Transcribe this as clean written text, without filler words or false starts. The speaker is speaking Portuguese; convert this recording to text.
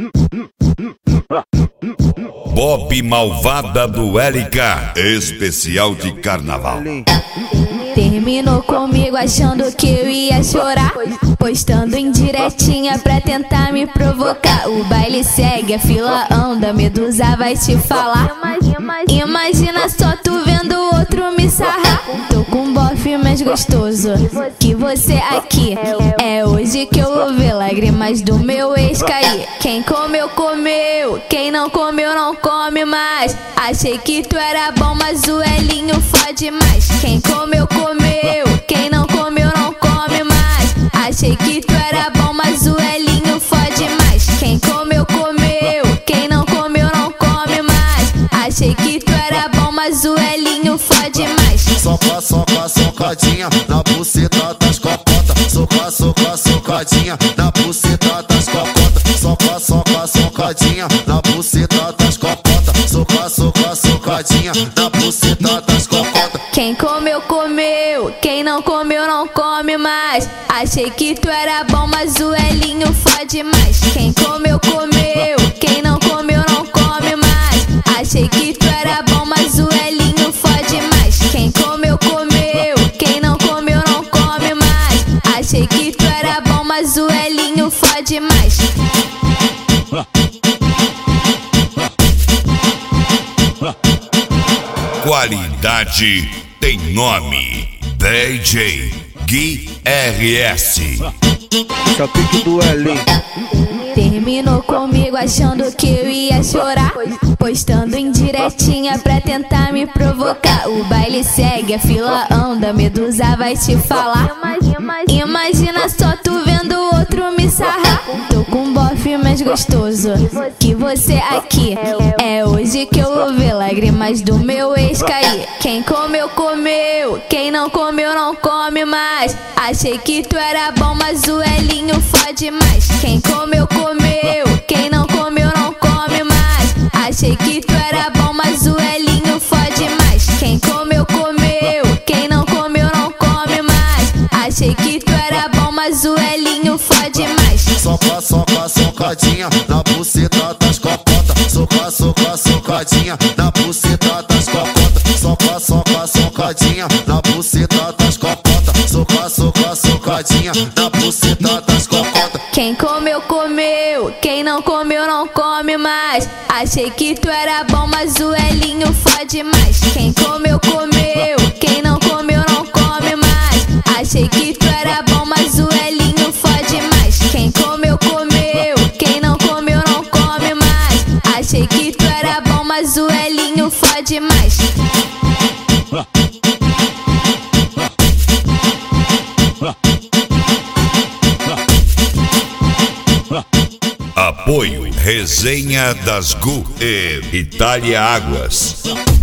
Bob Malvada do LK, especial de carnaval. Terminou comigo achando que eu ia chorar, postando indiretinha pra tentar me provocar. O baile segue, a fila anda, Medusa vai te falar. Imagina só tu vendo o outro me sarrar. Tô com um bofe mais gostoso que você aqui. É hoje que eu vou ver lágrimas do meu ex cair. Quem comeu, comeu, quem não comeu, não come mais. Achei que tu era bom, mas o Elinho fode mais. Quem comeu, comeu, quem não comeu, não come mais. Achei que tu era bom, mas o Elinho fode mais. Quem comeu, comeu, quem não comeu, não come mais. Achei que tu era bom, mas o Elinho fode mais. Soca, soca, socadinha na buceta das cocotas. Soca, soca, socadinha na buceta das cocotas. Soca, soca, socadinha na buceta das cocotas. Soca, soca, socadinha na buceta das cocotas. Quem comeu, comeu, quem não comeu, não come mais. Achei que tu era bom, mas o Elinho fode mais. Quem comeu, comeu, quem não comeu, não come mais. Achei que tu era bom, mas o Elinho fode mais. Quem comeu, comeu, quem não comeu, não come mais. Achei que tu era bom, mas o Elinho fode mais. Qualidade tem nome. DJ Gui RS. Esse é o pique do Elinho. Terminou comigo achando que eu ia chorar, postando indiretinha pra tentar me provocar. O baile segue, a fila anda, Medusa vai te falar. Imagina só tu vendo o outro me sarrar. Tô com um bofe mais gostoso que você aqui. É hoje que eu vou ver lágrimas do meu ex cair. Quem comeu, comeu, quem não comeu, não come mais. Achei que tu era bom, mas o Elinho fode mais. Quem comeu, comeu, quem não comeu, não come mais. Achei que tu era bom, mas o Elinho fode mais. Quem comeu, comeu, quem não comeu, não come mais. Achei que tu era bom, mas o Elinho fode mais. Soca, soca, socadinha na buceta das cocotas. Soca, soca, socadinha na buceta das cocotas. Soca, soca, socadinha na buceta das cocotas. Soca, soca, socadinha na buceta das cocotas. Quem comeu, comeu, quem não comeu, não come mais. Achei que tu era bom, mas o Elinho fode mais. Quem comeu, comeu, quem não comeu, não come mais. Achei que tu era bom, mas o Elinho fode mais. Quem comeu, comeu, quem não comeu, não come mais. Achei que tu era bom, mas o Elinho fode mais. Apoio Resenha das GU e Itália Águas.